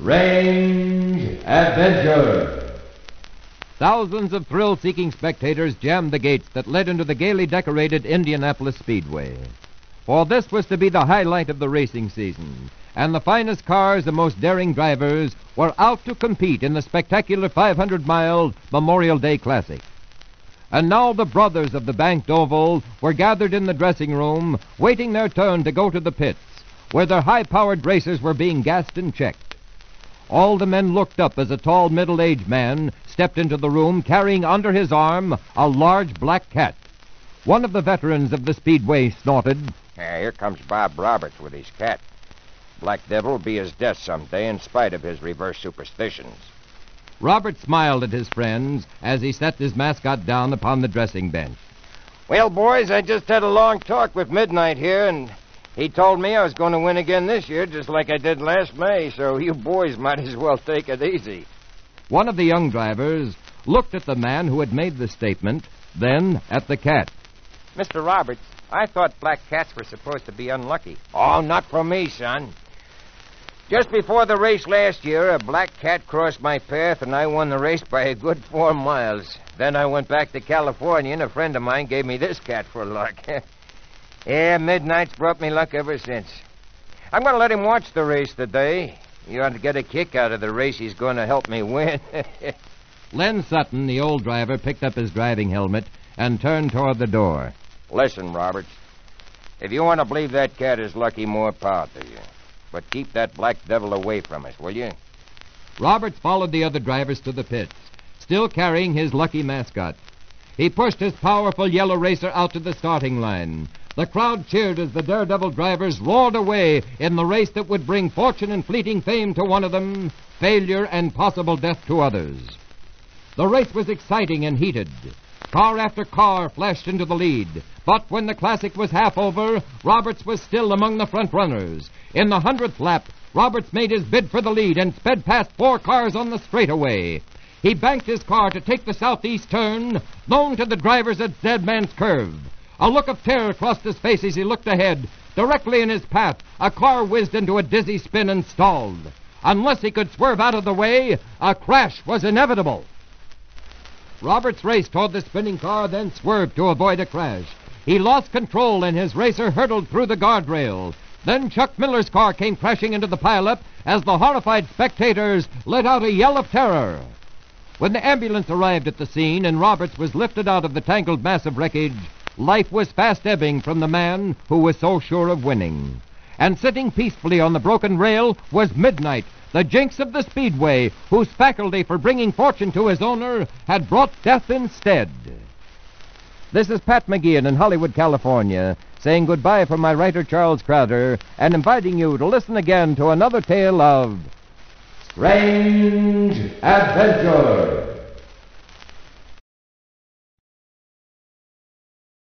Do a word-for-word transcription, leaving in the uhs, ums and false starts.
Strange Adventure. Thousands of thrill-seeking spectators jammed the gates that led into the gaily decorated Indianapolis Speedway. For this was to be the highlight of the racing season, and the finest cars and most daring drivers were out to compete in the spectacular five hundred mile Memorial Day Classic. And now the brothers of the banked oval were gathered in the dressing room, waiting their turn to go to the pits, where their high-powered racers were being gassed and checked. All the men looked up as a tall, middle-aged man stepped into the room carrying under his arm a large black cat. One of the veterans of the Speedway snorted, "Yeah, here comes Bob Roberts with his cat. Black Devil will be his death someday in spite of his reverse superstitions." Robert smiled at his friends as he set his mascot down upon the dressing bench. "Well, boys, I just had a long talk with Midnight here, and he told me I was going to win again this year, just like I did last May, so you boys might as well take it easy." One of the young drivers looked at the man who had made the statement, then at the cat. "Mister Roberts, I thought black cats were supposed to be unlucky." "Oh, not for me, son. Just before the race last year, a black cat crossed my path, and I won the race by a good four miles. Then I went back to California, and a friend of mine gave me this cat for luck. Yeah, Midnight's brought me luck ever since. I'm going to let him watch the race today. You ought to get a kick out of the race he's going to help me win." Len Sutton, the old driver, picked up his driving helmet and turned toward the door. "Listen, Roberts, if you want to believe that cat is lucky, more power to you. But keep that Black Devil away from us, will you?" Roberts followed the other drivers to the pits, still carrying his lucky mascot. He pushed his powerful yellow racer out to the starting line. The crowd cheered as the daredevil drivers roared away in the race that would bring fortune and fleeting fame to one of them, failure and possible death to others. The race was exciting and heated. Car after car flashed into the lead. But when the Classic was half over, Roberts was still among the front runners. In the hundredth lap, Roberts made his bid for the lead and sped past four cars on the straightaway. He banked his car to take the southeast turn, known to the drivers as Dead Man's Curve. A look of terror crossed his face as he looked ahead. Directly in his path, a car whizzed into a dizzy spin and stalled. Unless he could swerve out of the way, a crash was inevitable. Roberts raced toward the spinning car, then swerved to avoid a crash. He lost control and his racer hurtled through the guardrail. Then Chuck Miller's car came crashing into the pileup as the horrified spectators let out a yell of terror. When the ambulance arrived at the scene and Roberts was lifted out of the tangled mass of wreckage, life was fast ebbing from the man who was so sure of winning. And sitting peacefully on the broken rail was Midnight, the jinx of the Speedway, whose faculty for bringing fortune to his owner had brought death instead. This is Pat McGeehan in Hollywood, California, saying goodbye from my writer Charles Crowder and inviting you to listen again to another tale of Strange Adventure.